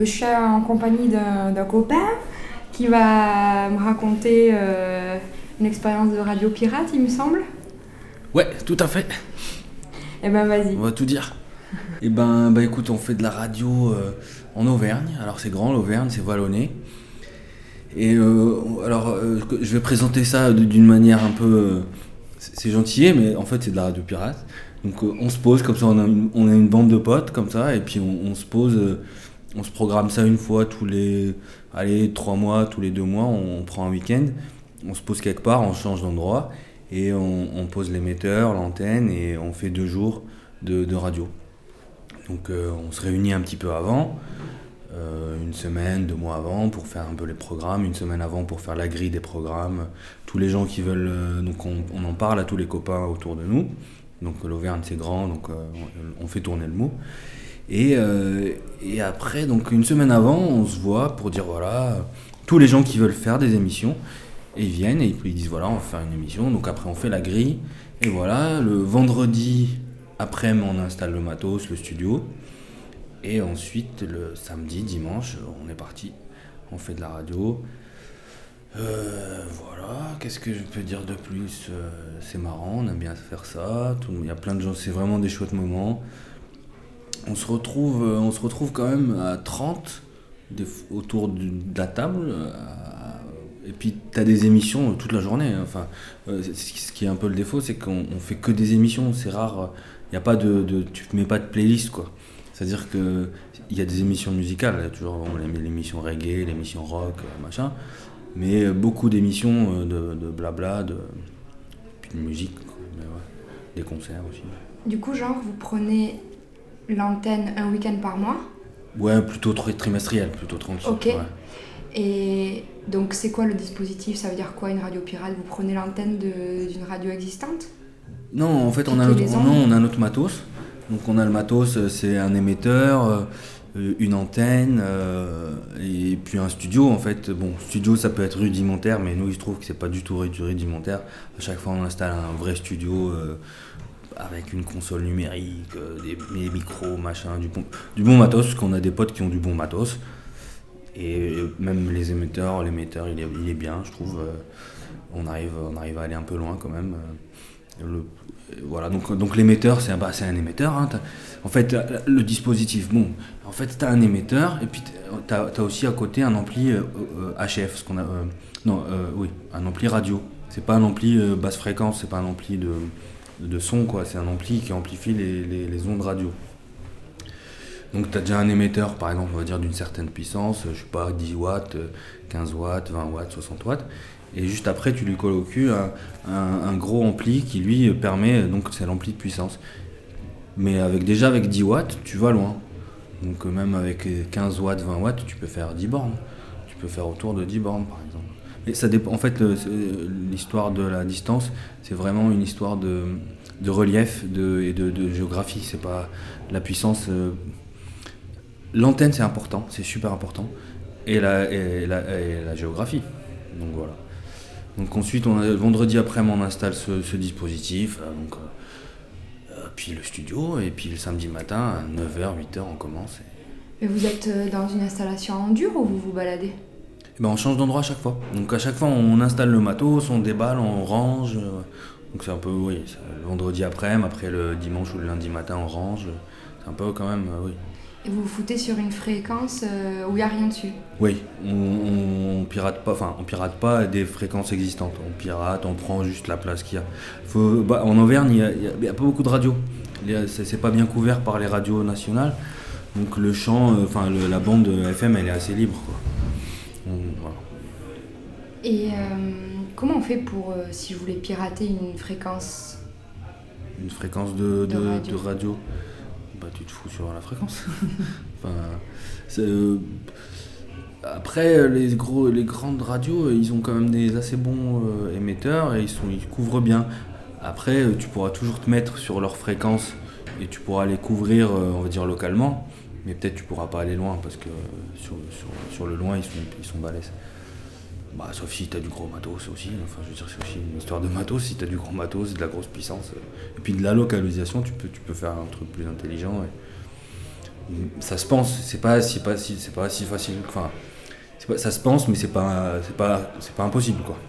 Je suis en compagnie d'un copain qui va me raconter une expérience de radio pirate, il me semble. Ouais, tout à fait. Eh ben vas-y. On va tout dire. Écoute, on fait de la radio en Auvergne. Alors c'est grand, l'Auvergne, c'est vallonné. Et je vais présenter ça d'une manière un peu... c'est gentil, mais en fait c'est de la radio pirate. Donc on se pose comme ça, on a une bande de potes comme ça, et puis on se pose, on se programme ça une fois tous les 3 mois, tous les 2 mois, on prend un week-end, on se pose quelque part, on change d'endroit, et on pose l'émetteur, l'antenne, et on fait 2 jours de radio. Donc on se réunit un petit peu avant, une semaine, 2 mois avant pour faire un peu les programmes, une semaine avant pour faire la grille des programmes. Tous les gens qui veulent, donc on en parle à tous les copains autour de nous. Donc l'Auvergne c'est grand, donc on fait tourner le mot. Et après, donc une semaine avant, on se voit pour dire voilà, tous les gens qui veulent faire des émissions, et ils viennent et ils disent voilà, on va faire une émission. Donc après on fait la grille, et voilà, le vendredi après on installe le matos, le studio. Et ensuite, le samedi, dimanche, on est parti. On fait de la radio. Voilà, qu'est-ce que je peux dire de plus? C'est marrant, on aime bien faire ça. Il y a plein de gens, c'est vraiment des chouettes moments. On se retrouve quand même à 30 autour de la table. Et puis t'as des émissions toute la journée. Enfin, ce qui est un peu le défaut, c'est qu'on fait que des émissions. C'est rare. Il y a pas tu mets pas de playlist quoi. C'est-à-dire qu'il y a des émissions musicales, il y a toujours l'émission reggae, l'émission rock, machin, mais beaucoup d'émissions de blabla, puis de musique, quoi. Mais ouais, des concerts aussi. Du coup, genre, vous prenez l'antenne un week-end par mois? Ouais, plutôt trimestriel, plutôt tranquille. Ok. Ouais. Et donc, c'est quoi le dispositif? Ça veut dire quoi une radio pirate? Vous prenez l'antenne d'une radio existante? Non, en fait, on a notre matos. Donc on a le matos, c'est un émetteur, une antenne, et puis un studio en fait. Bon, studio ça peut être rudimentaire, mais nous il se trouve que c'est pas du tout rudimentaire. À chaque fois on installe un vrai studio avec une console numérique, des micros, machin, du bon matos, parce qu'on a des potes qui ont du bon matos. Et même les émetteurs, l'émetteur il est bien, je trouve. On arrive à aller un peu loin quand même. Voilà, donc l'émetteur, c'est un émetteur. Hein, en fait, le dispositif, bon, en fait, tu as un émetteur et puis tu as aussi à côté un ampli HF, ce qu'on a, oui, un ampli radio. C'est pas un ampli basse fréquence, c'est pas un ampli de son, quoi. C'est un ampli qui amplifie les ondes radio. Donc tu as déjà un émetteur, par exemple, on va dire d'une certaine puissance, je sais pas, 10 watts, 15 watts, 20 watts, 60 watts. Et juste après, tu lui colles au cul un gros ampli qui lui permet, donc c'est l'ampli de puissance. Mais avec 10 watts, tu vas loin. Donc même avec 15 watts, 20 watts, tu peux faire 10 bornes. Tu peux faire autour de 10 bornes par exemple. Et ça dépend, en fait, l'histoire de la distance, c'est vraiment une histoire de relief et de géographie. C'est pas la puissance. L'antenne, c'est important, c'est super important. Et la géographie. Donc voilà. Donc ensuite, le vendredi après, on installe ce dispositif, puis le studio, et puis le samedi matin, à 9h, 8h, on commence. Et vous êtes dans une installation en dur ou vous vous baladez? On change d'endroit à chaque fois. Donc à chaque fois, on installe le matos, on déballe, on range. Donc c'est un peu, oui, le vendredi après le dimanche ou le lundi matin, on range. C'est un peu quand même, oui. Et vous vous foutez sur une fréquence où il n'y a rien dessus? Oui, on pirate pas des fréquences existantes. On prend juste la place qu'il y a. En Auvergne, il y a pas beaucoup de radios. C'est pas bien couvert par les radios nationales. Donc le champ, la bande FM, elle est assez libre, quoi. Voilà. Et comment on fait pour, si je voulais pirater une fréquence? Une fréquence de radio. Tu te fous sur la fréquence. Après, les grandes radios, ils ont quand même des assez bons émetteurs et ils couvrent bien. Après, tu pourras toujours te mettre sur leur fréquence et tu pourras les couvrir, on va dire, localement. Mais peut-être tu pourras pas aller loin parce que sur le loin, ils sont balèzes. Sauf si tu as du gros matos aussi. Enfin, je veux dire, c'est aussi une histoire de matos. Si tu as du gros matos, de la grosse puissance. Et puis de la localisation, tu peux faire un truc plus intelligent. Ça se pense, c'est pas si facile. Enfin, ça se pense, mais c'est pas impossible, quoi.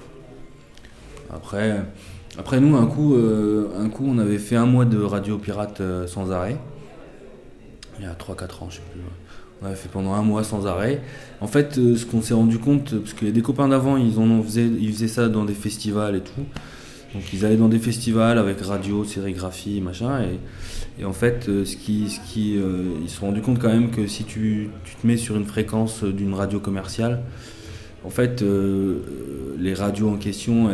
Après nous, un coup, on avait fait 1 mois de radio pirate sans arrêt. Il y a 3-4 ans, je sais plus. On avait fait pendant 1 mois sans arrêt. En fait, ce qu'on s'est rendu compte, parce qu'il y a des copains d'avant, ils faisaient ça dans des festivals et tout. Donc ils allaient dans des festivals avec radio, sérigraphie, machin. Et en fait, ils se sont rendus compte quand même que si tu te mets sur une fréquence d'une radio commerciale, en fait, les radios en question,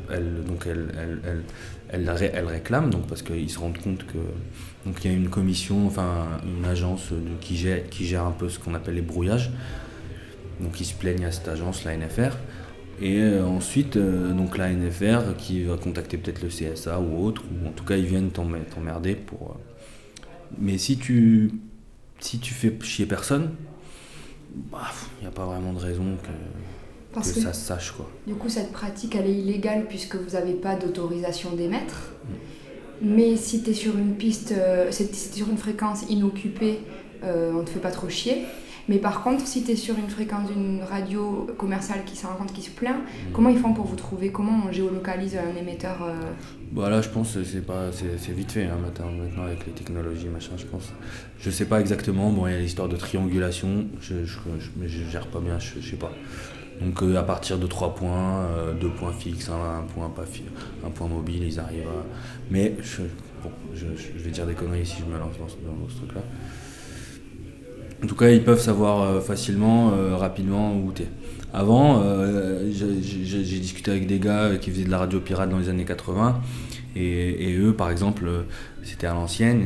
elles réclament, donc parce qu'ils se rendent compte que donc il y a une commission, enfin une agence qui gère un peu ce qu'on appelle les brouillages. Donc ils se plaignent à cette agence, la NFR. Et ensuite, donc la NFR qui va contacter peut-être le CSA ou autre, ou en tout cas ils viennent t'emmerder pour. Mais si tu fais chier personne, il n'y a pas vraiment de raison que ça se sache, quoi. Du coup, cette pratique, elle est illégale puisque vous n'avez pas d'autorisation d'émettre. Mais si tu es sur une piste, si tu es sur une fréquence inoccupée, on ne te fait pas trop chier. Mais par contre, si tu es sur une fréquence d'une radio commerciale qui se rend compte, qui se plaint, comment ils font pour vous trouver? Comment on géolocalise un émetteur Là, je pense que c'est vite fait, hein, maintenant avec les technologies, machin, je pense. Je sais pas exactement, il y a l'histoire de triangulation, mais je gère pas bien, je sais pas. Donc à partir de 3 points, 2 points fixes, un point mobile, ils arrivent à... Mais je vais dire des conneries si je me lance dans ce truc-là. En tout cas, ils peuvent savoir facilement, rapidement où t'es. Avant, j'ai discuté avec des gars qui faisaient de la radio pirate dans les années 80, et eux, par exemple, c'était à l'ancienne,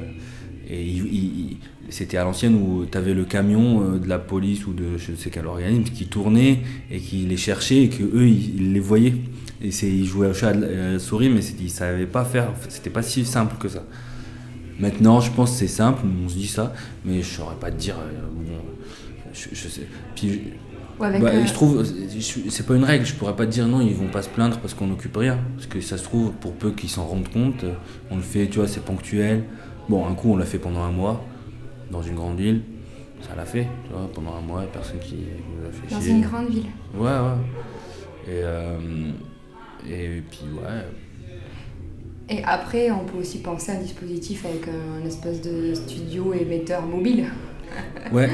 c'était à l'ancienne où tu avais le camion de la police ou de je ne sais quel organisme qui tournait et qui les cherchait et qu'eux, ils les voyaient. Et ils jouaient au chat à la souris, mais ils ne savaient pas faire, c'était pas si simple que ça. Maintenant, je pense que c'est simple, on se dit ça, mais je saurais pas te dire. Je sais. Puis, je trouve, c'est pas une règle, je pourrais pas te dire non, ils vont pas se plaindre parce qu'on n'occupe rien. Parce que ça se trouve, pour peu qu'ils s'en rendent compte, on le fait, tu vois, c'est ponctuel. Bon, un coup, on l'a fait pendant 1 mois, dans une grande ville, ça l'a fait, tu vois, pendant 1 mois, il n'y a personne qui nous a fait chier. Dans une grande ville. Ouais. Et puis, ouais. Et après, on peut aussi penser à un dispositif avec un espèce de studio émetteur mobile. Ouais.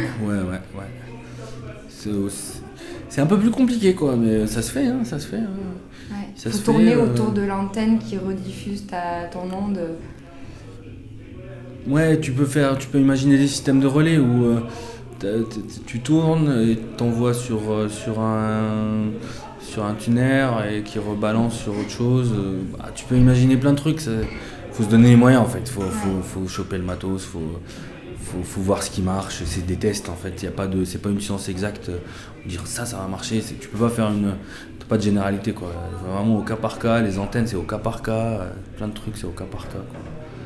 C'est un peu plus compliqué, quoi, mais ça se fait, hein. Ouais. Ça faut tourner autour de l'antenne qui rediffuse ton onde. Ouais, tu peux imaginer des systèmes de relais où tu tournes et t'envoies sur un tuner et qui rebalance sur autre chose. Tu peux imaginer plein de trucs. Faut se donner les moyens, en fait. Faut choper le matos, faut voir ce qui marche. C'est des tests, en fait. C'est pas une science exacte. Dire ça va marcher. Tu peux pas faire t'as pas de généralité, quoi. Vraiment au cas par cas. Les antennes, c'est au cas par cas. Plein de trucs, c'est au cas par cas, quoi.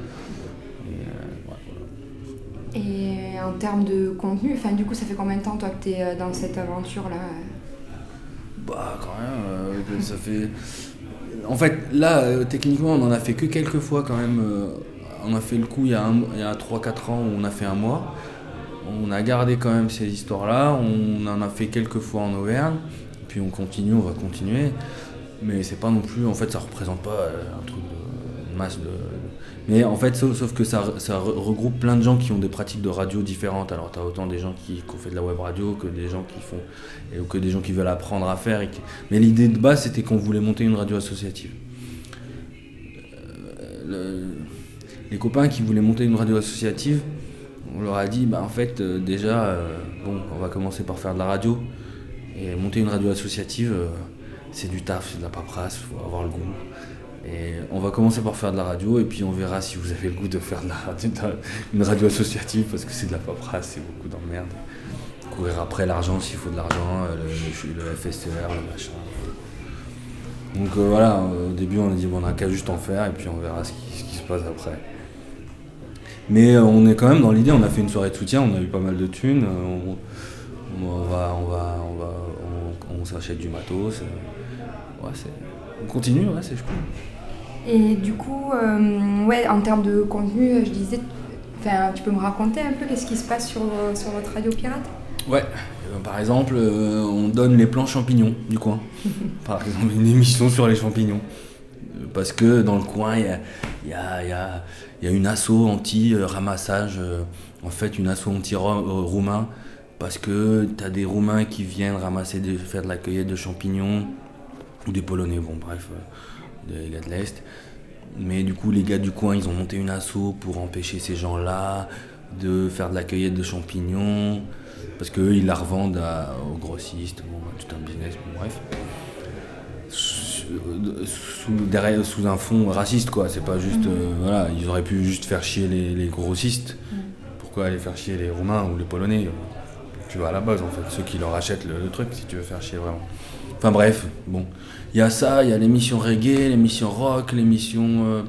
Et en termes de contenu, du coup, ça fait combien de temps, toi, que tu es dans cette aventure-là? Quand même, ça fait... En fait, là, techniquement, on en a fait que quelques fois, quand même. On a fait le coup il y a 3-4 ans où on a fait 1 mois. On a gardé quand même ces histoires-là. On en a fait quelques fois en Auvergne. Puis on va continuer. Mais c'est pas non plus... En fait, ça représente pas un truc de masse de... Mais en fait, sauf que ça regroupe plein de gens qui ont des pratiques de radio différentes. Alors tu as autant des gens qui ont fait de la web radio que des gens que des gens qui veulent apprendre à faire. Mais l'idée de base, c'était qu'on voulait monter une radio associative. Les copains qui voulaient monter une radio associative, on leur a dit, en fait, déjà, on va commencer par faire de la radio. Et monter une radio associative, c'est du taf, c'est de la paperasse, il faut avoir le goût. Et on va commencer par faire de la radio et puis on verra si vous avez le goût de faire une radio associative parce que c'est de la paperasse, c'est beaucoup d'emmerde. Courir après l'argent s'il faut de l'argent, le FSR, le machin. Donc voilà, au début on a dit on n'a qu'à juste en faire et puis on verra ce qui se passe après. Mais on est quand même dans l'idée, on a fait une soirée de soutien, on a eu pas mal de thunes, on s'achète du matos. On continue, c'est cool. Et du coup, en termes de contenu, je disais, Enfin, tu peux me raconter un peu qu'est-ce qui se passe sur votre radio pirate ? Ouais, par exemple, on donne les plans champignons du coin. Par exemple, une émission sur les champignons. Parce que dans le coin, il y a une asso anti-ramassage, en fait une asso anti-roumain, parce que tu as des Roumains qui viennent faire de la cueillette de champignons, ou des Polonais, bon bref, des gars de l'Est. Mais du coup, les gars du coin, ils ont monté une asso pour empêcher ces gens-là de faire de la cueillette de champignons, parce qu'eux, ils la revendent aux grossistes, bon, tout un business, bon, bref. Sous un fond raciste, quoi. C'est pas juste. Voilà, ils auraient pu juste faire chier les grossistes. Pourquoi aller faire chier les Roumains ou les Polonais ? Tu vas à la base, en fait, ceux qui leur achètent le truc, si tu veux faire chier vraiment. Enfin bref, bon. Il y a ça, il y a l'émission reggae, l'émission rock, l'émission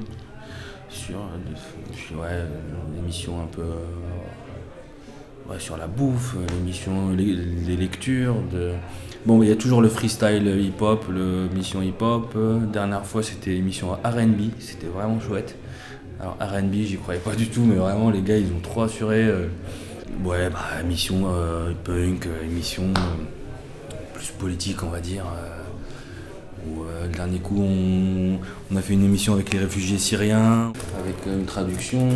l'émission un peu sur la bouffe, l'émission, les lectures. Bon, il y a toujours le freestyle hip-hop, l'émission hip-hop. Dernière fois, c'était l'émission R&B, c'était vraiment chouette. Alors R&B, j'y croyais pas du tout, mais vraiment, les gars, ils ont trop assuré. Émission punk, émission plus politique, on va dire. Le dernier coup, on a fait une émission avec les réfugiés syriens, avec une traduction.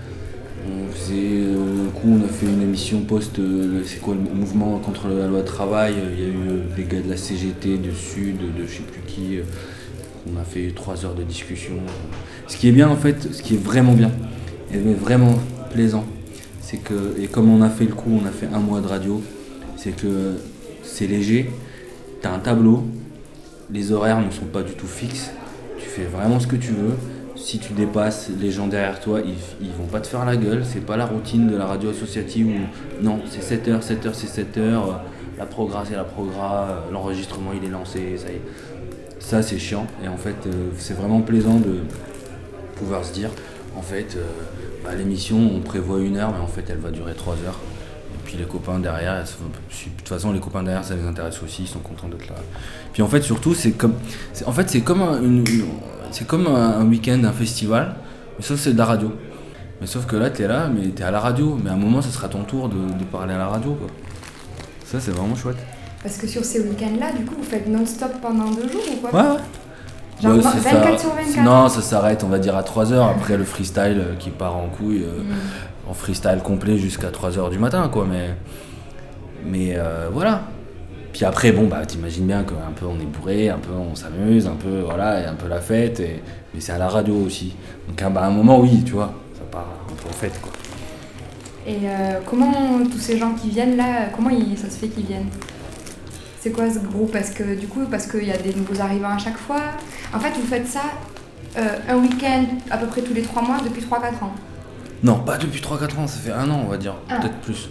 On a fait une émission c'est quoi le mouvement contre la loi travail. Il y a eu des gars de la CGT, de Sud, de je sais plus qui. On a fait 3 heures de discussion. Ce qui est bien en fait, ce qui est vraiment bien, et vraiment plaisant, c'est que, et comme on a fait le coup, on a fait 1 mois de radio, c'est que c'est léger, t'as un tableau, les horaires ne sont pas du tout fixes, tu fais vraiment ce que tu veux. Si tu dépasses, les gens derrière toi, ils vont pas te faire la gueule. C'est pas la routine de la radio associative où non, c'est 7h, 7h, c'est 7h, la progra, c'est la progra, l'enregistrement il est lancé, ça y est. Ça c'est chiant et en fait c'est vraiment plaisant de pouvoir se dire en fait l'émission on prévoit 1 heure mais en fait elle va durer 3 heures. Et puis les copains derrière, de toute façon les copains derrière ça les intéresse aussi, ils sont contents d'être là. Puis en fait surtout c'est comme un week-end, un festival, mais sauf c'est de la radio. Mais sauf que là t'es là, mais t'es à la radio, mais à un moment ça sera ton tour de parler à la radio quoi. Ça c'est vraiment chouette. Parce que sur ces week-ends-là, du coup, vous faites non-stop pendant 2 jours ou quoi ? Ouais. Genre 24 sur 24 ? Non, ça s'arrête, on va dire, à 3h. Après le freestyle qui part en couille, en freestyle complet jusqu'à 3h du matin, quoi. Mais voilà. Puis après, t'imagines bien qu'un peu on est bourré, un peu on s'amuse, un peu, voilà, et un peu la fête. Mais c'est à la radio aussi. Donc à un moment, oui, tu vois, ça part un peu en fête, quoi. Et comment tous ces gens qui viennent là, ça se fait qu'ils viennent ? C'est quoi ce groupe ? Parce qu'il y a des nouveaux arrivants à chaque fois. En fait, vous faites ça un week-end à peu près tous les 3 mois depuis 3-4 ans. Non, pas depuis 3-4 ans, ça fait 1 an, on va dire, peut-être plus.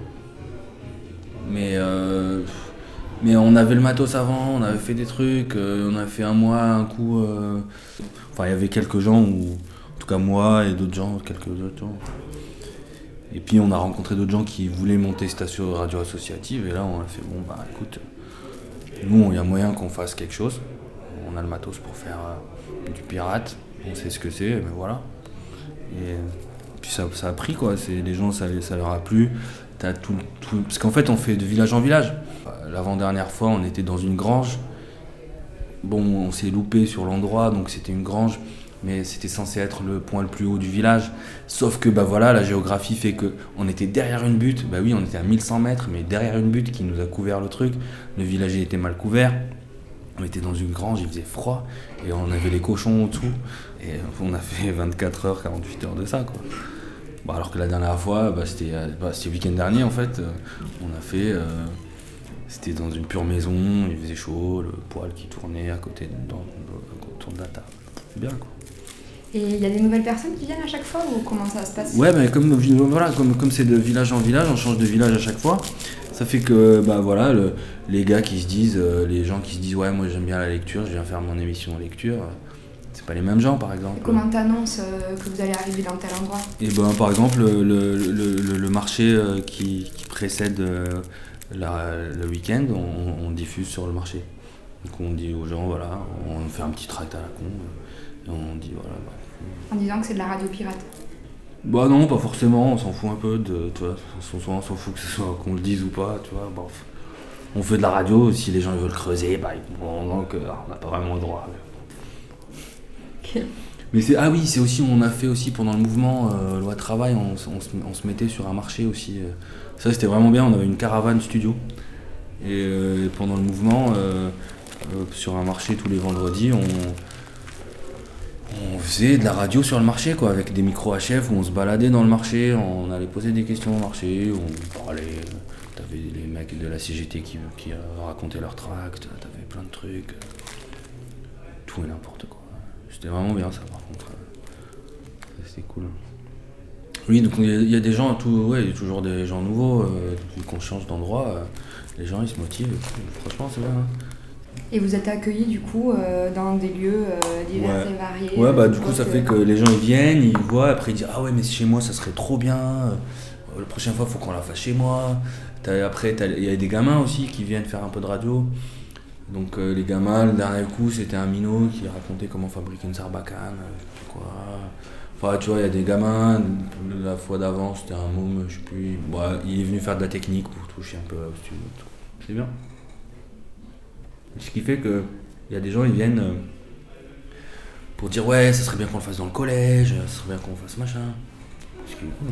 Mais on avait le matos avant, on avait fait des trucs, on a fait 1 mois, un coup. Il y avait quelques gens, en tout cas moi et quelques autres gens. Et puis on a rencontré d'autres gens qui voulaient monter station radio associative, et là on a fait écoute. Nous, il y a moyen qu'on fasse quelque chose. On a le matos pour faire du pirate. On sait ce que c'est, mais voilà. Et puis ça a pris, quoi. Les gens, ça leur a plu. T'as tout. Parce qu'en fait, on fait de village en village. L'avant-dernière fois, on était dans une grange. Bon, on s'est loupé sur l'endroit, donc c'était une grange. Mais c'était censé être le point le plus haut du village. Sauf que la géographie fait qu'on était derrière une butte. Oui, on était à 1100 mètres, mais derrière une butte qui nous a couvert le truc. Le village était mal couvert. On était dans une grange, il faisait froid. Et on avait les cochons au-dessous. Et on a fait 24 heures, 48 heures de ça, quoi. Alors que la dernière fois, c'était le week-end dernier, en fait. On a fait... c'était dans une pure maison, il faisait chaud, le poêle qui tournait à côté autour de la table. C'est bien, quoi. Et il y a des nouvelles personnes qui viennent à chaque fois ou comment ça se passe ? Ouais, mais comme c'est de village en village, on change de village à chaque fois. Ça fait que les gars qui se disent, les gens qui se disent ouais moi j'aime bien la lecture, je viens faire mon émission en lecture. C'est pas les mêmes gens par exemple. Et comment t'annonces que vous allez arriver dans tel endroit ? Et par exemple le marché qui précède le week-end, on diffuse sur le marché. Donc on dit aux gens on fait un petit tract à la con. Et on dit En disant que c'est de la radio pirate. Bah non, pas forcément, on s'en fout un peu tu vois, soit on s'en fout que ce soit qu'on le dise ou pas, tu vois, bon, on fait de la radio, si les gens ils veulent creuser, bah ils comprendront qu'on n'a pas vraiment le droit. Okay. Mais c'est aussi, on a fait aussi pendant le mouvement loi travail, on se mettait sur un marché aussi, ça c'était vraiment bien, on avait une caravane studio, et pendant le mouvement, sur un marché tous les vendredis, on faisait de la radio sur le marché, quoi, avec des micros HF où on se baladait dans le marché, on allait poser des questions au marché, on parlait, t'avais les mecs de la CGT qui racontaient leurs tracts, t'avais plein de trucs, tout et n'importe quoi. C'était vraiment bien ça par contre, c'était cool. Oui, donc il y a des gens, il y a toujours des gens nouveaux, vu qu'on change d'endroit, les gens ils se motivent, franchement c'est bien. Hein. Et vous êtes accueillis du coup dans des lieux divers et variés. Ouais, bah du coup ça fait que les gens ils viennent, ils voient, après ils disent ah ouais mais chez moi ça serait trop bien, la prochaine fois faut qu'on la fasse chez moi. Après il y a des gamins aussi qui viennent faire un peu de radio. Donc les gamins, le dernier coup c'était un minot qui racontait comment fabriquer une sarbacane, quoi. Enfin tu vois, il y a des gamins, la fois d'avant c'était un môme, je sais plus, il est venu faire de la technique pour toucher un peu au studio. C'est bien. Ce qui fait que il y a des gens, ils viennent pour dire ouais, ça serait bien qu'on le fasse dans le collège, ça serait bien qu'on fasse machin. Ce qui est cool.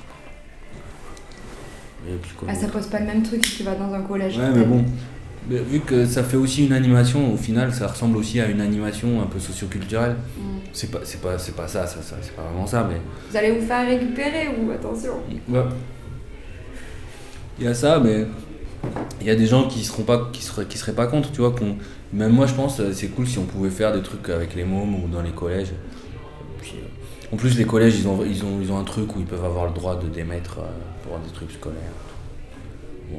Et puis, ça pose pas le même truc si tu vas dans un collège. Ouais, mais bon, vu que ça fait aussi une animation, au final, ça ressemble aussi à une animation un peu socioculturelle. C'est pas ça, c'est pas vraiment ça, mais. Vous allez vous faire récupérer ou attention. Ouais. Il y a ça, mais. Il y a des gens qui seraient pas contre, tu vois, même moi je pense c'est cool si on pouvait faire des trucs avec les mômes ou dans les collèges. Puis, en plus les collèges ils ont un truc où ils peuvent avoir le droit de d'émettre pour des trucs scolaires. Bon.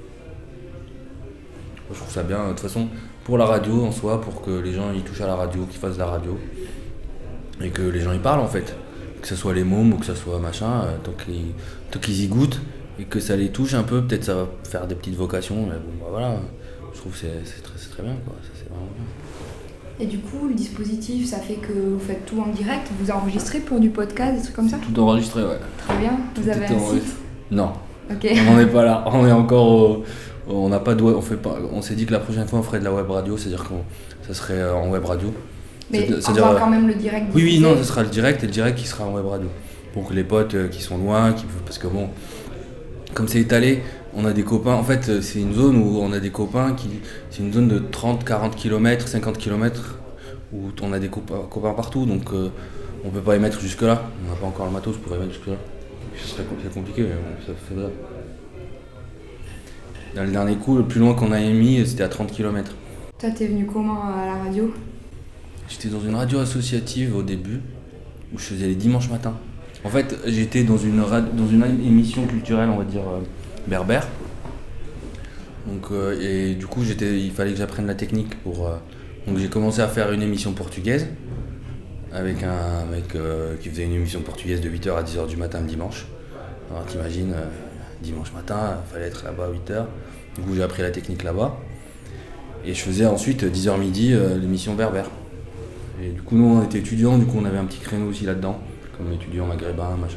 Je trouve ça bien, de toute façon, pour la radio en soi, pour que les gens ils touchent à la radio, qu'ils fassent de la radio, et que les gens y parlent en fait. Que ce soit les mômes ou que ce soit machin, tant qu'ils y goûtent. Et que ça les touche un peu, peut-être ça va faire des petites vocations, mais bon, voilà, je trouve que c'est très bien, quoi. Ça, c'est vraiment bien. Et du coup, le dispositif, ça fait que vous faites tout en direct, vous enregistrez pour du podcast, des trucs comme ça ? Tout enregistré, ouais. Très bien, vous avez un site ? Non, okay. On n'en est pas là, on est encore on n'a pas de web, on s'est dit que la prochaine fois on ferait de la web radio, c'est-à-dire que ça serait en web radio. Mais on va quand même le direct diffusé. Oui, non, ce sera le direct, et le direct qui sera en web radio. Pour que les potes qui sont loin, parce que bon... Comme c'est étalé, on a des copains, en fait c'est une zone où on a des copains c'est une zone de 30, 40 km, 50 km où on a des copains partout, donc on peut pas y mettre jusque là, on n'a pas encore le matos pour y mettre jusque là. C'est compliqué, mais bon, ça fait ça. Dans le dernier coup, le plus loin qu'on a émis, c'était à 30 km. Toi t'es venu comment à la radio ? J'étais dans une radio associative au début, où je faisais les dimanches matins. En fait, j'étais dans une émission culturelle, on va dire, berbère. Donc, et du coup, il fallait que j'apprenne la technique pour... donc j'ai commencé à faire une émission portugaise avec un mec qui faisait une émission portugaise de 8h à 10h du matin le dimanche. Alors t'imagines, dimanche matin, il fallait être là-bas à 8h. Du coup, j'ai appris la technique là-bas. Et je faisais ensuite 10h midi l'émission berbère. Et du coup, nous, on était étudiants, du coup, on avait un petit créneau aussi là-dedans. Comme étudiant maghrébin, machin.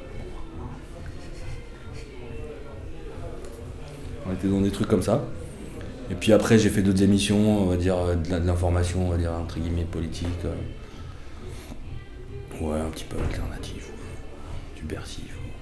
On était dans des trucs comme ça. Et puis après, j'ai fait d'autres émissions, on va dire, de l'information, on va dire, entre guillemets, politique. Ouais, un petit peu alternatif. Du Bercy.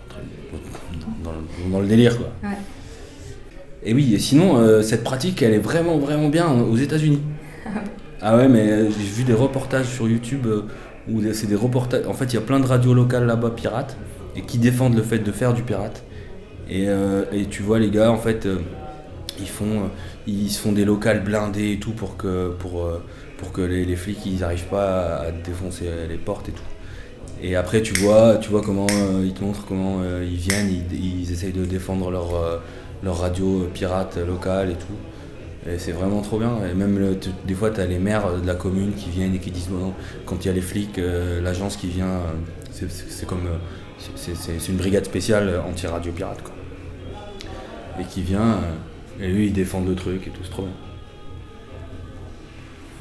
Dans le délire, quoi. Ouais. Et oui, et sinon, cette pratique, elle est vraiment, vraiment bien aux États-Unis. Ah ouais, mais j'ai vu des reportages sur YouTube... où c'est des reportages. En fait, il y a plein de radios locales là-bas pirates et qui défendent le fait de faire du pirate. Et tu vois les gars, en fait, ils se font des locales blindés et tout pour que les flics ils n'arrivent pas à défoncer les portes et tout. Et après, tu vois comment ils te montrent comment ils viennent, ils essayent de défendre leur radio pirate locale et tout. Et c'est vraiment trop bien. Et même des fois, tu as les maires de la commune qui viennent et qui disent bon, quand il y a les flics, l'agence qui vient, c'est comme c'est une brigade spéciale anti-radio pirate, quoi. Et qui vient, et eux ils défendent le truc et tout, c'est trop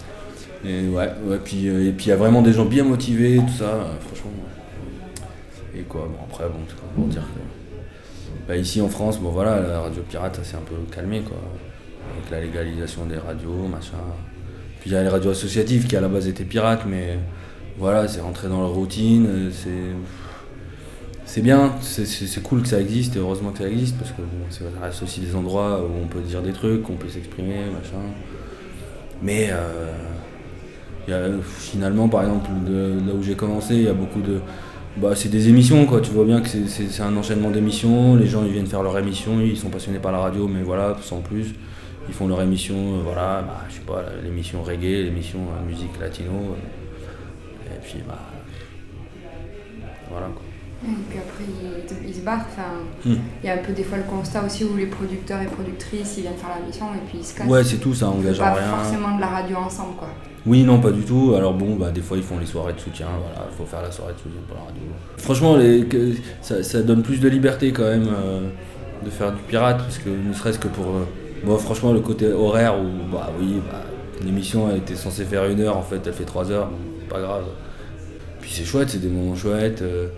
bien. Et puis il y a vraiment des gens bien motivés, tout ça, franchement. Et quoi, bon après, bon, c'est pas pour dire que... Bah, ici en France, bon voilà, la radio pirate, ça s'est un peu calmé, quoi. Avec la légalisation des radios, machin. Puis il y a les radios associatives qui à la base étaient pirates, mais voilà, c'est rentré dans leur routine, c'est bien, c'est cool que ça existe, et heureusement que ça existe, parce que bon, ça reste aussi des endroits où on peut dire des trucs, on peut s'exprimer, machin. Mais finalement, par exemple, là où j'ai commencé, il y a beaucoup de... Bah, c'est des émissions, quoi. Tu vois bien que c'est un enchaînement d'émissions, les gens ils viennent faire leur émission, ils sont passionnés par la radio, mais voilà, sans plus. Ils font leur émission, voilà, bah, je sais pas, l'émission reggae, l'émission musique latino, et puis bah... Voilà, quoi. Et puis après, ils se barrent. Il y a un peu des fois le constat aussi où les producteurs et productrices ils viennent faire la mission et puis ils se cassent. Ouais, c'est tout, ça engage à rien. Pas forcément de la radio ensemble, quoi. Oui, non, pas du tout. Alors bon, bah, des fois ils font les soirées de soutien, voilà, il faut faire la soirée de soutien pour la radio. Franchement, ça donne plus de liberté quand même de faire du pirate, parce que ne serait-ce que pour... bon, franchement, le côté horaire où, bah oui, l'émission a été censée faire 1 heure, en fait elle fait 3 heures, bon, c'est pas grave. Puis c'est chouette, c'est des moments chouettes.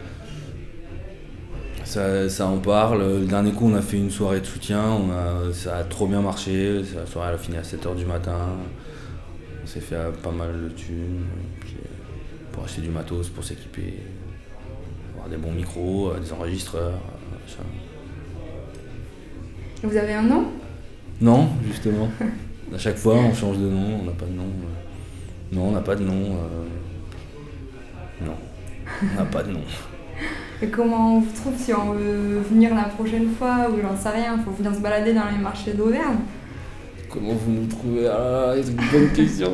Ça en parle. Le dernier coup, on a fait une soirée de soutien, ça a trop bien marché. La soirée elle a fini à 7h du matin. On s'est fait pas mal de thunes puis, pour acheter du matos, pour s'équiper, avoir des bons micros, des enregistreurs. Machin. Vous avez un nom ? Non, justement. À chaque fois, on change de nom, on n'a pas de nom. Non, on n'a pas de nom. Non, on n'a pas de nom. Et comment on vous trouve si on veut venir la prochaine fois, ou j'en sais rien, il faut venir se balader dans les marchés d'Auvergne. Comment vous nous trouvez ? Ah, c'est une bonne question.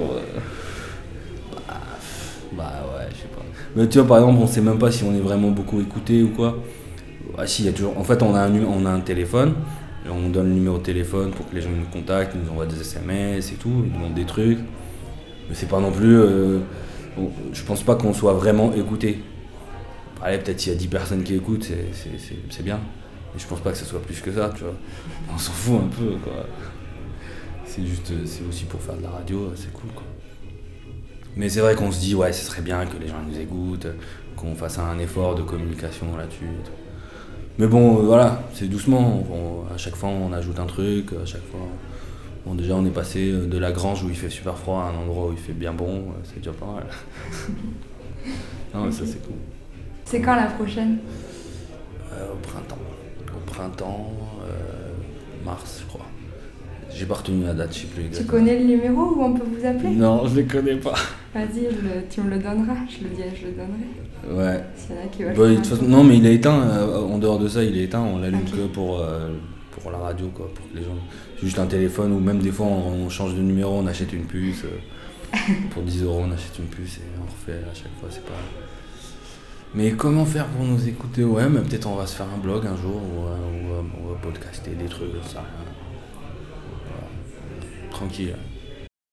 Bah ouais, je sais pas. Mais tu vois, par exemple, on sait même pas si on est vraiment beaucoup écouté ou quoi. Ah si, il y a toujours... En fait, on a un téléphone, et on donne le numéro de téléphone pour que les gens nous contactent, ils nous envoient des SMS et tout, ils nous demandent des trucs. Mais c'est pas non plus... je pense pas qu'on soit vraiment écouté. Allez, peut-être s'il y a 10 personnes qui écoutent, c'est bien. Mais je pense pas que ce soit plus que ça, tu vois. On s'en fout un peu, quoi. C'est aussi pour faire de la radio, c'est cool, quoi. Mais c'est vrai qu'on se dit, ouais, ce serait bien que les gens nous écoutent, qu'on fasse un effort de communication là-dessus. Mais bon, voilà, c'est doucement. À chaque fois, on ajoute un truc, à chaque fois. Bon, déjà, on est passé de la grange où il fait super froid à un endroit où il fait bien bon, c'est déjà pas mal. Non, mais ça, c'est cool. C'est quand la prochaine ? Au printemps, mars, je crois. J'ai pas retenu la date, je sais plus exactement. Tu connais le numéro où on peut vous appeler ? Non, je le connais pas. Vas-y, tu me le donneras, je le donnerai. Ouais. S'il y en a qui veulent De toute façon, non, mais il est éteint. En dehors de ça, il est éteint. On l'allume que pour la radio, quoi. Pour que les gens... C'est juste un téléphone, ou même des fois, on change de numéro, on achète une puce. Pour 10 €, on achète une puce et on refait à chaque fois, c'est pas... Mais comment faire pour nous écouter ? Ouais, mais peut-être on va se faire un blog un jour, ou on va podcaster des trucs, ça. Voilà. Tranquille.